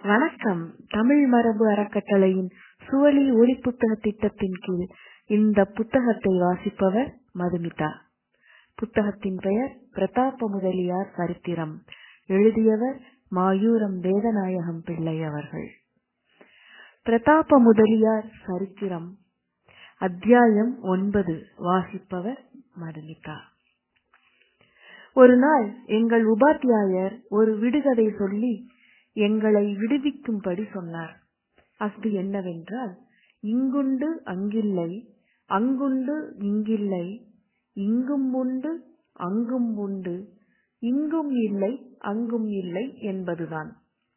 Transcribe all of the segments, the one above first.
வணக்கம். தமிழ் மரபு அறக்கட்டளையின் சுவழி ஒலிப்புத்தக திட்டத்தின் கீழ் இந்த புத்தகத்தை வாசிப்பவர் மதுமிதா. புத்தகத்தின் பெயர் பிரதாப முதலியார் சரித்திரம். எழுதியவர் மாயூரம் வேதநாயகம் பிள்ளை அவர்கள். பிரதாப முதலியார் சரித்திரம், அத்தியாயம் 9. வாசிப்பவர் மதுமிதா. ஒரு நாள் எங்கள் உபாத்தியாயர் ஒரு விடுகதை சொல்லி எங்களை விடுவிக்கும்படி சொன்னார். அது என்னவென்றால், இங்குண்டு அங்கில்லை, அங்குண்டு இங்கில்லை, இங்கும் உண்டு அங்கும் உண்டு, இங்கும் இல்லை அங்கும் இல்லை என்பதுதான்.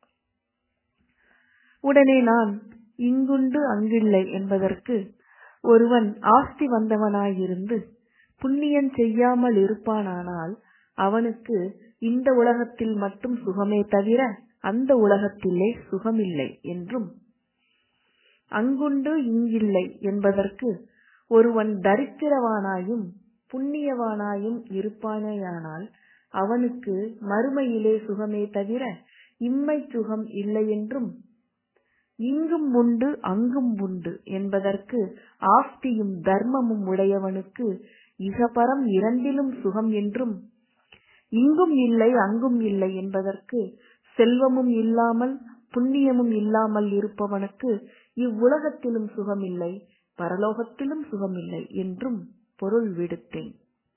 உடனே நான் இங்குண்டு அங்கில்லை என்பதற்கு, ஒருவன் ஆஸ்தி வந்தவனாயிருந்து புண்ணியம் செய்யாமல் இருப்பானானால் அவனுக்கு இந்த உலகத்தில் மட்டும் சுகமே தவிர அந்த உலகத்திலே சுகமில்லை என்றும், அங்குண்டு இங்கில்லை என்பதற்கு, ஒருவன் தரித்திரவானாயும் புண்ணியவானாயும் இருப்பானேயானால் அவனுக்கு மறுமையிலே சுகமே தவிர இம்மை சுகம் இல்லை என்றும், இங்கும் உண்டு அங்கும் உண்டு என்பதற்கு, ஆஸ்தியும் தர்மமும் உடையவனுக்கு இகபரம் இரண்டிலும் சுகம் என்றும், இங்கும் இல்லை அங்கும் இல்லை என்பதற்கு, செல்வமும் இல்லாமல் புண்ணியமும் இல்லாமல் இருப்பவனுக்கு இவ்வுலகத்திலும் சுகமில்லை பரலோகத்திலும் சுகமில்லை என்றும் பொருள் விடுத்தேன்.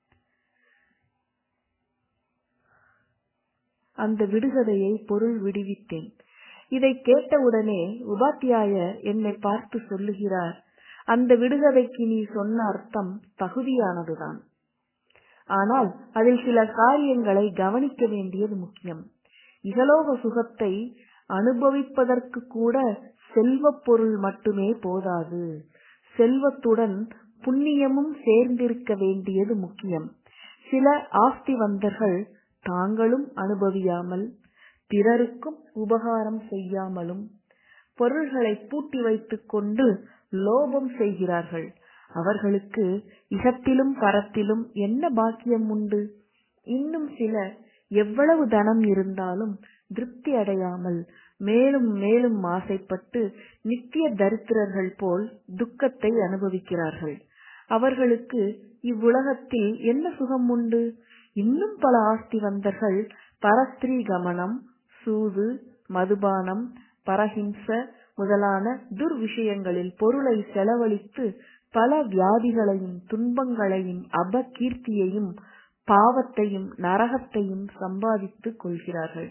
அந்த விடுகதையை பொருள் விடுவித்தேன். இதை கேட்டவுடனே உபாத்தியாயர் என்னை பார்த்து சொல்லுகிறார், அந்த விடுகதைக்கு நீ சொன்ன அர்த்தம் தகுதியானதுதான். ஆனால் அதில் சில காரியங்களை கவனிக்க வேண்டியது முக்கியம். இகலோக சுகத்தை அனுபவிப்பதற்கு கூட செல்வ பொருள் மட்டுமே போதாது. செல்வத்துடன் புண்ணியமும் சேர்ந்திருக்க வேண்டியது முக்கியம். சில ஆஸ்திவந்தர்கள் தாங்களும் அனுபவியாமல் பிறருக்கும் உபகாரம் செய்யாமலும் பொருள்களை பூட்டி வைத்துக் கொண்டு லோபம் செய்கிறார்கள். அவர்களுக்கு இகத்திலும் பரத்திலும் என்ன பாக்கியம் உண்டு? இன்னும் சிலர் எவ்வளவு தனம் இருந்தாலும் திருப்தி அடையாமல் மேலும் மேலும் ஆசைப்பட்டு நித்திய தரித்திரர்கள் போல் துக்கத்தை அனுபவிக்கிறார்கள். அவர்களுக்கு இவ்வுலகத்தில் என்ன சுகம் உண்டு? இன்னும் பல ஆஸ்திவந்தர்கள் பரஸ்திரீ கமனம், சூது, மதுபானம், பரஹிம்ச முதலான துர்விஷயங்களில் பொருளை செலவழித்து பல வியாதிகளையும் துன்பங்களையும் அபகீர்த்தியையும் பாவத்தையும் நரகத்தையும் சம்பாதித்துக் கொள்கிறார்கள்.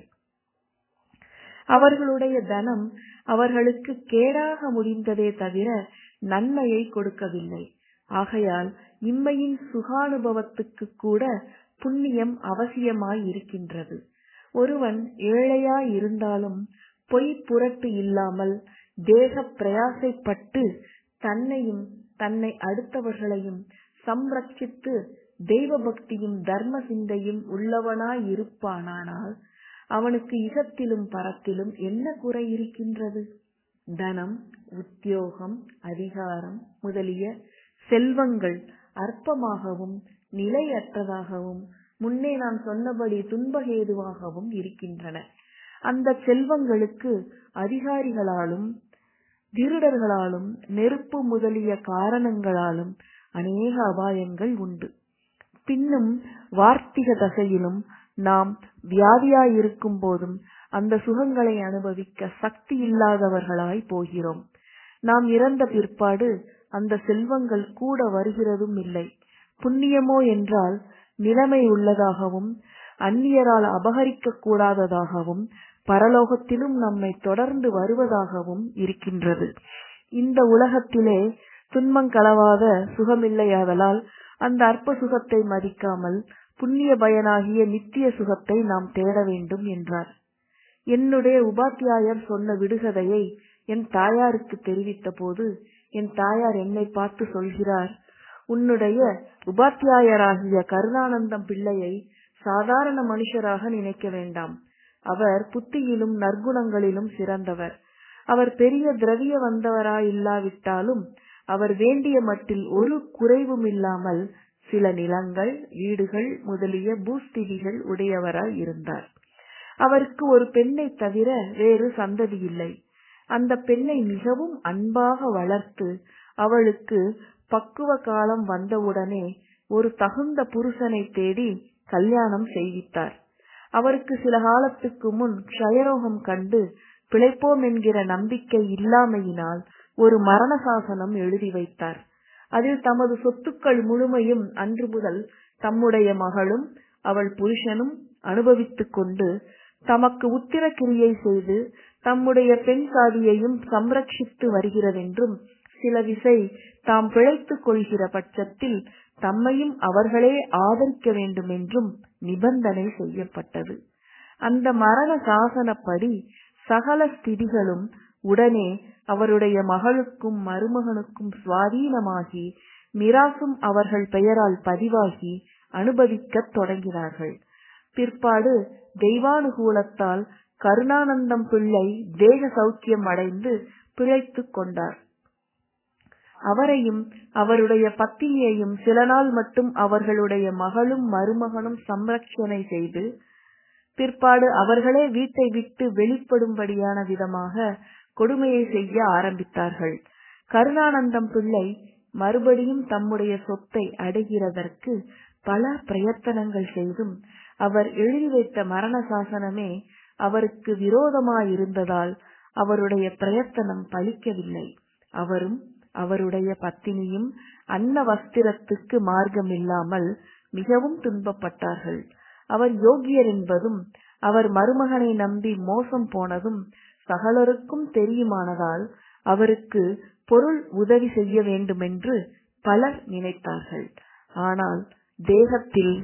அவர்களுடைய தனம் அவர்களுக்கு கேடாக முடிந்ததே தவிர நன்மையை கொடுக்கவில்லை. ஆகையால் இம்மையின் சுகானுபவத்துக்கு கூட புண்ணியம் அவசியமாய் இருக்கின்றது. ஒருவன் ஏழையாய் இருந்தாலும் பொய் புரட்டு இல்லாமல் தேக பிரயாசைப்பட்டு தன்னையும் தன்னை அடுத்தவர்களையும் சம்ரட்சித்து தெய்வ பக்தியும் தர்ம சிந்தையும் உள்ளவனாய் இருப்பானானால் அவனுக்கு இகத்திலும் பரத்திலும் என்ன குறை இருக்கின்றது? தனம், உத்தியோகம், அதிகாரம் முதலிய செல்வங்கள் அற்பமாகவும் நிலையற்றதாகவும் முன்னே நான் சொன்னபடி துன்பகேதுவாகவும் இருக்கின்றன. அந்த செல்வங்களுக்கு அதிகாரிகளாலும் திருடர்களாலும் நெருப்பு முதலிய காரணங்களாலும் அநேக அபாயங்கள் உண்டு. பின்னும் வார்த்திக தசையிலும் நாம் வியாதியாயிருக்கும் போதும் அந்த சுகங்களை அனுபவிக்க சக்தி இல்லாதவர்களாய் போகிறோம். நாம் இறந்த பிற்பாடு அந்த செல்வங்கள் கூட வருகிறதும் இல்லை. புண்ணியமோ என்றால் நிலைமை உள்ளதாகவும் அந்நியரால் அபகரிக்க கூடாததாகவும் பரலோகத்திலும் நம்மை தொடர்ந்து வருவதாகவும் இருக்கின்றது. இந்த உலகத்திலே துன்பங்களவாத சுகமில்லையாதலால் அந்த அற்ப சுகத்தை மதிக்காமல் புண்ணிய பயனாகிய நித்திய சுகத்தை நாம் தேட வேண்டும் என்றார். என்னுடைய உபாத்தியாயர் சொன்ன விடுகதையை என் தாயாருக்கு தெரிவித்த போது என் தாயார் என்னை பார்த்து சொல்கிறார், உன்னுடைய உபாத்தியாயராகிய கருணானந்தம் பிள்ளையை சாதாரண மனுஷராக நினைக்க வேண்டாம். அவர் புத்தியிலும் நற்குணங்களிலும் சிறந்தவர். அவர் பெரிய திரவிய வந்தவராயில்லாவிட்டாலும் அவர் வேண்டிய மட்டில் ஒரு குறைவும் இல்லாமல் சில நிலங்கள், வீடுகள் முதலிய பூஸ்திதிகள் உடையவராய் இருந்தார். அவருக்கு ஒரு பெண்ணை தவிர வேறு சந்ததி இல்லை. அந்த பெண்ணை மிகவும் அன்பாக வளர்த்து அவளுக்கு பக்குவ காலம் வந்தவுடனே ஒரு தகுந்த புருஷனை தேடி கல்யாணம் செய்வித்தார். அவருக்கு சில காலத்துக்கு முன் க்ஷயரோகம் கண்டு பிழைப்போம் என்கிற நம்பிக்கை இல்லாமையினால் ஒரு மரண சாசனம் எழுதி வைத்தார். அதில் தமது சொத்துக்கள் முழுமையும் அன்று முதல் தம்முடைய மகளும் அவள் புருஷனும் அனுபவித்துக் கொண்டு தமக்கு உத்திர கிரியை செய்து தம்முடைய பெண் சாதியையும் சம்ரட்சித்து வருகிறதென்றும், சில விசை தாம் பிழைத்துக் கொள்கிற பட்சத்தில் தம்மையும் அவர்களே ஆதரிக்க வேண்டுமென்றும் நிபந்தனை செய்யப்பட்டது. அந்த மரண சாசனப்படி சகல ஸ்திதிகளும் உடனே அவருடைய மகளுக்கும் மருமகனுக்கும் சுவாதீனமாகி மிராசும் அவர்கள் பெயரால் பதிவாகி அனுபவிக்கத் தொடங்கினார்கள். பிற்பாடு தெய்வானுகூலத்தால் கருணானந்தம் பிள்ளை தேக சௌக்கியம் அடைந்து பிழைத்துக் கொண்டார். அவரையும் அவருடைய பத்தினியையும் சில நாள் மட்டும் அவர்களுடைய மகளும் மருமகனும் சம்ரட்சணை செய்து பிற்பாடு அவர்களே வீட்டை விட்டு வெளிப்படும்படியான விதமாக கொடுமையை செய்ய ஆரம்பித்தார்கள். கருணானந்தம் பிள்ளை மறுபடியும் தம்முடைய சொத்தை அடைகிறதற்கு பல பிரயத்தனங்கள் செய்தும் அவர் எழுதி வைத்த மரண சாசனமே அவருக்கு விரோதமாயிருந்ததால் அவருடைய பிரயத்தனம் பலிக்கவில்லை. அவரும் அவருடைய பத்தினியும் அன்ன வஸ்திரத்துக்கு மார்க்கமில்லாமல் மிகவும் துன்பப்பட்டார்கள். அவர் யோகியர் என்பதும் அவர் மருமகனை நம்பி மோசம் போனதும் சகலருக்கும் தெரியுமானதால் அவருக்கு பொருள் உதவி செய்ய வேண்டுமென்று பலர் நினைத்தார்கள். ஆனால் தேகத்தில்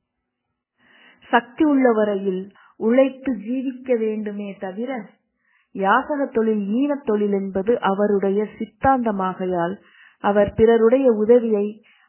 சக்தி உள்ளவரையில் உழைத்து ஜீவிக்க வேண்டுமே தவிர யாசக தொழில் ஈன தொழில் என்பது அவருடைய சித்தாந்தமாகையால் அவர் பிறருடைய உதவியை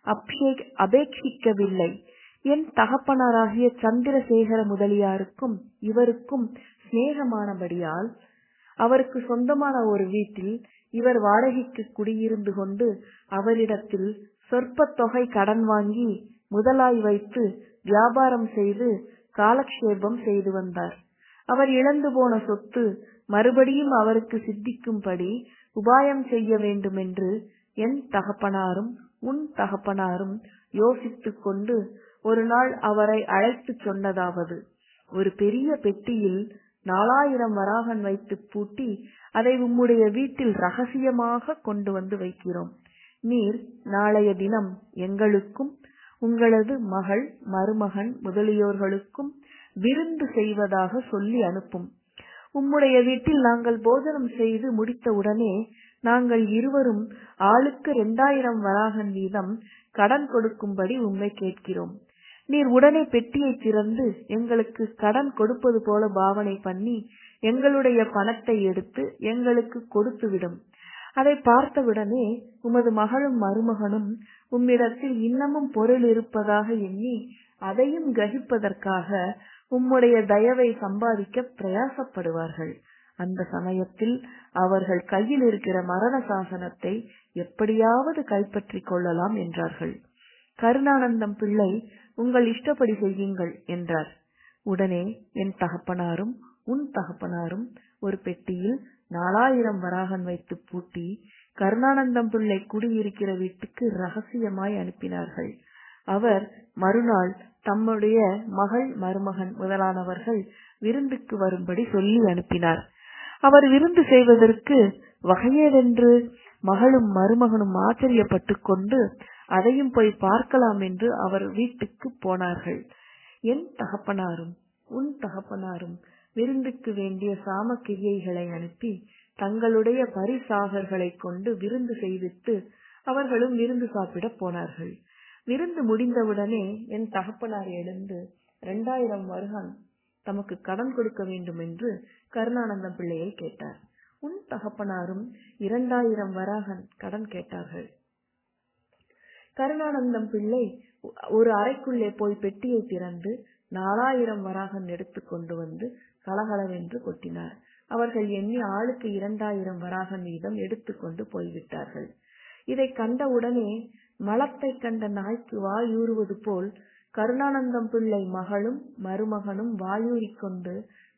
அபேட்சிக்கவில்லை. என் தகப்பனாராகிய சந்திரசேகர முதலியாருக்கும் இவருக்கும் சிநேகமானபடியால் அவருக்கு சொந்தமான ஒரு வீட்டில் இவர் வாடகைக்கு குடியிருந்து கொண்டு அவரிடத்தில் சொற்ப தொகை கடன் வாங்கி முதலாய் வைத்து வியாபாரம் செய்து காலக்ஷேபம் செய்து வந்தார். அவர் இழந்து போன சொத்து மறுபடியும் அவருக்கு சித்திக்கும்படி உபாயம் செய்ய வேண்டுமென்று என் தகப்பனாரும் உன் தகப்பனாரும் யோசித்துக் கொண்டு ஒரு நாள் அவரை அழைத்து சொன்னதாவது: ஒரு பெரிய பெட்டியில் 4000 வராகன் வைத்து பூட்டி அதை உம்முடைய வீட்டில் ரகசியமாக கொண்டு வந்து வைக்கிறோம். நீர் நாளைய தினம் எங்களுக்கும் உங்களது மகள் மருமகன் முதலியோர்களுக்கும் விருந்து செய்வதாக சொல்லி அனுப்பும். உம்முடைய வீட்டில் நாங்கள் போஜனம் செய்து முடித்தவுடனே நாங்கள் இருவரும் ஆளுக்கு 2000 வராகன் வீதம் கடன் கொடுக்கும்படி உம்மை கேட்கிறோம். நீர் உடனே பெட்டியை திறந்து எங்களுக்கு கடன் கொடுப்பது போல பாவனை பண்ணி எங்களுடைய பணத்தை எடுத்து எங்களுக்கு கொடுத்துவிடும். அதை பார்த்தவுடனே உமது மகளும் மருமகனும் உம்மிடத்தில் இன்னமும் பொருள் இருப்பதாக எண்ணி அதையும் கிரகிப்பதற்காக உம்முடைய தயவை சம்பாதிக்க பிரயாசப்படுவார்கள். அந்த சமயத்தில் அவர்கள் கையில் இருக்கிற மரண சாசனத்தை எப்படியாவது கைப்பற்றிக் கொள்ளலாம் என்றார்கள். கருணானந்தம் பிள்ளை, உங்கள் இஷ்டப்படி செய்யுங்கள் என்றார். உடனே என் தகப்பனாரும் உன் தகப்பனாரும் ஒரு பெட்டியில் 4000 வராகன் வைத்து பூட்டி கருணானந்தம் பிள்ளை குடியிருக்கிற வீட்டுக்கு ரகசியமாய் அனுப்பினார்கள். அவர் மறுநாள் தம்முடைய மகள் மருமகன் முதலானவர்கள் விருந்துக்கு வரும்படி சொல்லி அனுப்பினார். அவர் விருந்து செய்வதற்கு வகையேதென்று மகளும் மருமகனும் ஆச்சரியப்பட்டு கொண்டு அதையும் போய் பார்க்கலாம் என்று அவர் வீட்டுக்கு போனார்கள். என் தகப்பனாரும் உன் தகப்பனாரும் விருந்துக்கு வேண்டிய சாமக்கிரியைகளை அனுப்பி தங்களுடைய பரிசாகர்களை கொண்டு விருந்து செய்வித்து அவர்களும் விருந்து சாப்பிட போனார்கள். விருந்து முடிந்தவுடனே என் தகப்பனார் எழுந்து 2000 வராகன் தமக்கு கடன் கொடுக்க வேண்டும் என்று கருணானந்தம் பிள்ளையை கேட்டார். உன் தகப்பனாரும் 2000 வராகன் கடன் கேட்டார்கள். கருணானந்தம் பிள்ளை ஒரு அறைக்குள்ளே போய் பெட்டியை திறந்து 4000 வராகன் எடுத்து கொண்டு வந்து கலகலவென்று கொட்டினார். அவர்கள் எண்ணி ஆளுக்கு 2000 வராகன் வீதம் எடுத்துக்கொண்டு போய்விட்டார்கள். இதை கண்டவுடனே மலத்தை கண்ட நாய்க்கு வாயூறுவது போல் கருணானந்தம் பிள்ளை மகளும் மருமகனும் வாயூறிக்கொண்டு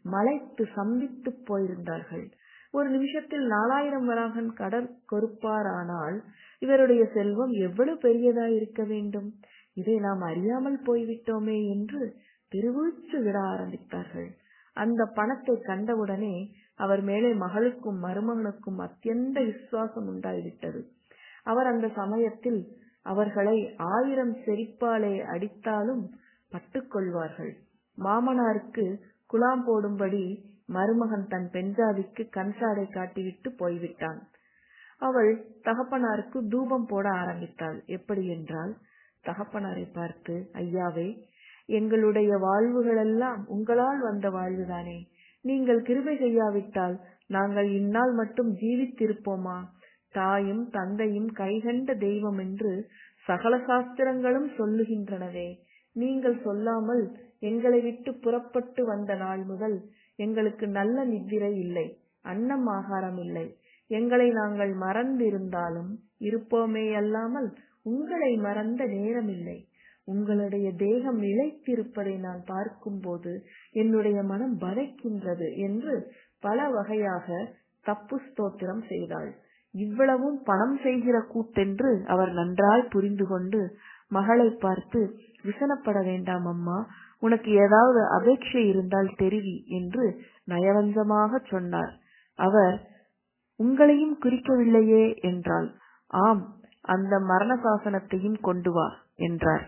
மலைத்து சம்பித்து போயிருந்தார்கள். ஒரு நிமிஷத்தில் 4000 வராகன் கடற்கொருப்பாரானால் இவருடைய செல்வம் எவ்வளவு பெரியதாயிருக்க வேண்டும். இதை நாம் அறியாமல் போய்விட்டோமே என்று பெருமூச்சு விட ஆரம்பித்தார்கள். அந்த பணத்தை கண்டவுடனே அவர் மேலே மகளுக்கும் மருமகனுக்கும் அத்தியந்த விசுவாசம் உண்டாய்விட்டது. அவர் அந்த சமயத்தில் அவர்களை 1000 செருப்பாலே அடித்தாலும் பட்டுக்கொள்வார்கள். மாமனாருக்கு குலாம் போடும்படி மருமகன் தன் பெண்ஜாதிக்கு கண்சாடை காட்டிவிட்டு போய்விட்டான். அவள் தகப்பனாருக்கு தூபம் போட ஆரம்பித்தாள். எப்படி என்றால், தகப்பனாரை பார்த்து, ஐயாவே, எங்களுடைய வாழ்வுகளெல்லாம் உங்களால் வந்த வாழ்வுதானே. நீங்கள் கிருபை செய்யாவிட்டால் நாங்கள் இந்நாள் மட்டும் ஜீவித்திருப்போமா? தாயும் தந்தையும் கைகண்ட தெய்வம் என்று சகல சாஸ்திரங்களும் சொல்லுகின்றனவே. நீங்கள் சொல்லாமல் எங்களை விட்டு புறப்பட்டு வந்த நாள் முதல் எங்களுக்கு நல்ல நித்திரை இல்லை, அன்னம் ஆகாரம் இல்லை. எங்களை நாங்கள் மறந்திருந்தாலும் இருப்போமே அல்லாமல் உங்களை மறந்த நேரமில்லை. உங்களுடைய தேகம் இளைத்திருப்பதை நான் பார்க்கும்போது என்னுடைய மனம் வதைக்கின்றது என்று பல வகையாக தப்பு ஸ்தோத்திரம் செய்தாள். இவ்வளவும் பணம் செய்கிற கூட்டென்று அவர் நன்றாய் புரிந்து கொண்டு மகளை பார்த்து, விசனப்பட வேண்டாம் அம்மா, உனக்கு ஏதாவது அபேட்சை இருந்தால் தெரிவி என்று நயவஞ்சமாக சொன்னார். அவர், உங்களையும் குறிக்கவில்லையே என்றாள். ஆம், அந்த மரண சாசனத்தையும் கொண்டு வா என்றார்.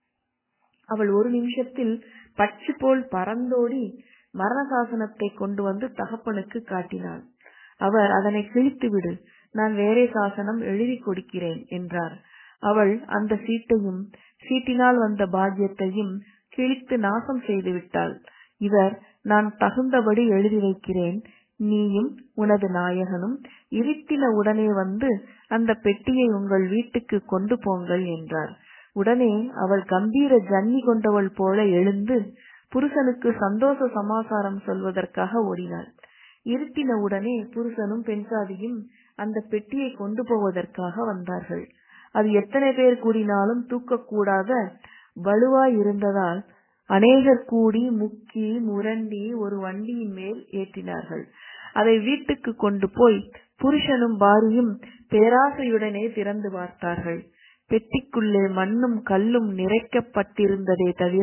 அவள் ஒரு நிமிஷத்தில் பட்சி போல் பறந்தோடி மரண சாசனத்தை கொண்டு வந்து தகப்பனுக்கு காட்டினாள். அவர், அதனை கிழித்து விடு, நான் வேறே சாசனம் எழுதி கொடுக்கிறேன் என்றார். அவள் அந்த சீட்டையும் சீட்டினால் வந்த பாக்கியத்தையும் கிழித்து நாசம் செய்து விட்டாள். இவர், நான் தகுந்தபடி எழுதி வைக்கிறேன், நீயும் உனது நாயகனும் இருட்டின உடனே வந்து அந்த பெட்டியை உங்கள் வீட்டுக்கு கொண்டு போங்கள் என்றார். உடனே அவள் கம்பீர ஜன்னி கொண்டவள் போல எழுந்து புருஷனுக்கு சந்தோஷ சமாசாரம் சொல்வதற்காக ஓடினாள். இருட்டின உடனே புருஷனும் பெண்சாதியும் அந்த பெட்டியை கொண்டு போவதற்காக வந்தார்கள். அது எத்தனை பேர் கூடினாலும் தூக்கக்கூடாத வலுவாய் இருந்ததால் அநேகர் கூடி முக்கி முரண்டி ஒரு வண்டியின் மேல் ஏற்றினார்கள். அதை வீட்டுக்கு கொண்டு போய் புருஷனும் பாரியும் பேராசையுடனே திறந்து பார்த்தார்கள். பெட்டிக்குள்ளே மண்ணும் கல்லும் நிறைக்கப்பட்டிருந்ததே தவிர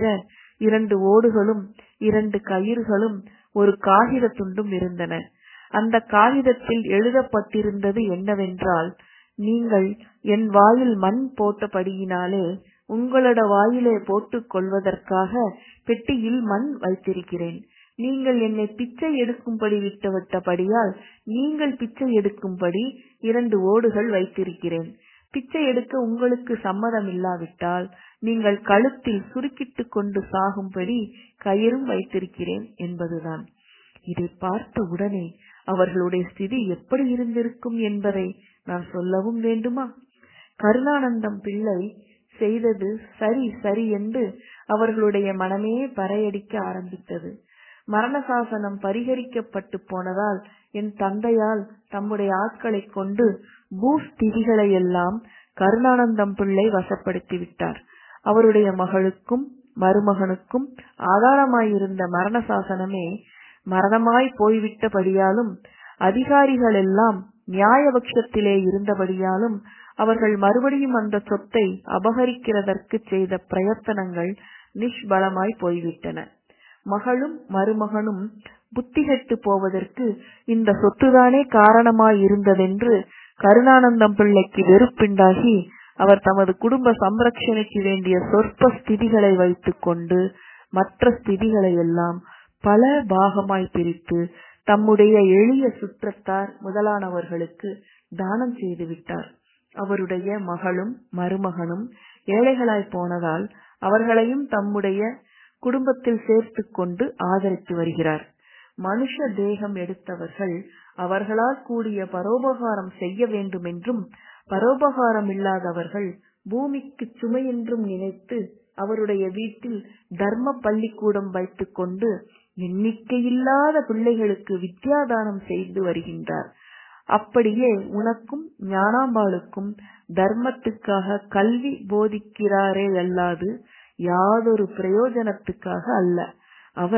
2 ஓடுகளும் 2 கயிறுகளும் ஒரு காகித துண்டும் இருந்தன. அந்த காகிதத்தில் எழுதப்பட்டிருந்தது என்னவென்றால், நீங்கள் என் வாயில் மண் போட்டபடியினாலே உங்களோட வாயிலே போட்டுக் கொள்வதற்காக பெட்டியில் மண் வைத்திருக்கிறேன். நீங்கள் என்னை பிச்சை எடுக்கும்படி விட்டபடியால் நீங்கள் பிச்சை எடுக்கும்படி 2 ஓடுகள் வைத்திருக்கிறேன். பிச்சை எடுக்க உங்களுக்கு சம்மதம் இல்லாவிட்டால் நீங்கள் கழுத்தில் சுருக்கிட்டு கொண்டு சாகும்படி கயிறும் வைத்திருக்கிறேன் என்பதுதான். இதை பார்த்த உடனே அவர்களுடைய ஸ்திதி எப்படி இருந்திருக்கும் என்பதை நான் சொல்லவும் வேண்டுமா? கருணானந்தம் பிள்ளை செய்தது சரி சரி என்று அவர்களுடைய மனமே பறையடிக்க ஆரம்பித்தது. மரணசாசனம் பரிகரிக்கப்பட்டு போனதால் என் தந்தையால் தம்முடைய ஆட்களை கொண்டு பூஸ்திதிகளை எல்லாம் கருணானந்தம் பிள்ளை வசப்படுத்தி விட்டார். அவருடைய மகளுக்கும் மருமகனுக்கும் ஆதாரமாயிருந்த மரணசாசனமே மரணமாய் போய்விட்டபடியாலும் அதிகாரிகள் எல்லாம் நியாயபட்சத்திலே இருந்தபடியாலும் அவர்கள் மறுபடியும் அந்த சொத்தை அபகரிக்கிறதற்கு செய்த பிரயத்தனங்கள் நிஷ்பலமாய் போய்விட்டன. மகளும் மருமகனும் புத்திகெட்டு போவதற்கு இந்த சொத்துதானே காரணமாய் இருந்ததென்று கருணானந்தம் பிள்ளைக்கு வெறுப்புண்டாகி அவர் தமது குடும்ப சம்ரட்சணைக்கு வேண்டிய சொற்ப ஸ்திதிகளை வைத்துக் கொண்டு மற்ற ஸ்திதிகளை எல்லாம் பல பாகமாய் பிரித்து தம்முடைய எளிய சுற்றத்தார் முதலானவர்களுக்கு தானம் செய்து விட்டார். அவருடைய மகளும் மருமகனும் ஏழைகளாய் போனதால் அவர்களையும் தம்முடைய குடும்பத்தில் சேர்த்து கொண்டு ஆதரித்து வருகிறார். மனுஷ தேகம் எடுத்தவர்கள் அவர்களால் கூடிய பரோபகாரம் செய்ய வேண்டும் என்றும் பரோபகாரம் இல்லாதவர்கள் பூமிக்கு சுமை என்றும் நினைத்து அவருடைய வீட்டில் தர்ம பள்ளிக்கூடம் வைத்துக் கொண்டு எண்ணிக்கையில்லாத பிள்ளைகளுக்கு வித்யாதானம் செய்து வருகின்றார். அப்படியே உனக்கும் ஞானாம்பாளுக்கும் தர்மத்துக்காக கல்வி போதிக்கிறாரே அல்லாது யாதொரு பிரயோஜனத்துக்காக அல்ல. அவர்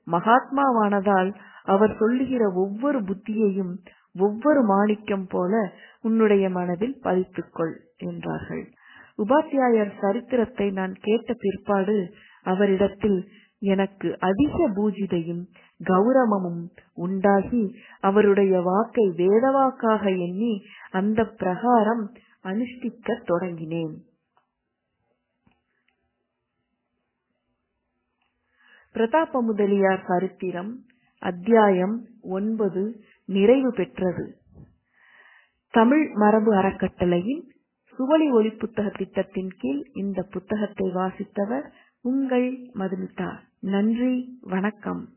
மகாத்மாவானதால் அவர் சொல்லுகிற ஒவ்வொரு புத்தியையும் ஒவ்வொரு மாணிக்கம் போல உன்னுடைய மனதில் பதித்துக்கொள் என்றார்கள். உபாத்தியாயர் சரித்திரத்தை நான் கேட்ட பிற்பாடு அவரிடத்தில் எனக்கு அதிக பூஜிதையும் கௌரவமும் உண்டாகி அவருடைய வாக்கை வேதவாக்காக எண்ணி அந்த பிரகாரம் அனுஷ்டிக்க தொடங்கினேன். பிரதாப முதலியார் சரித்திரம் அத்தியாயம் 9 நிறைவு பெற்றது. தமிழ் மரபு அறக்கட்டளையின் சுவழி ஒலி புத்தக திட்டத்தின் கீழ் இந்த புத்தகத்தை வாசித்தவர் உங்கள் மதுமிதா. நன்றி, வணக்கம்.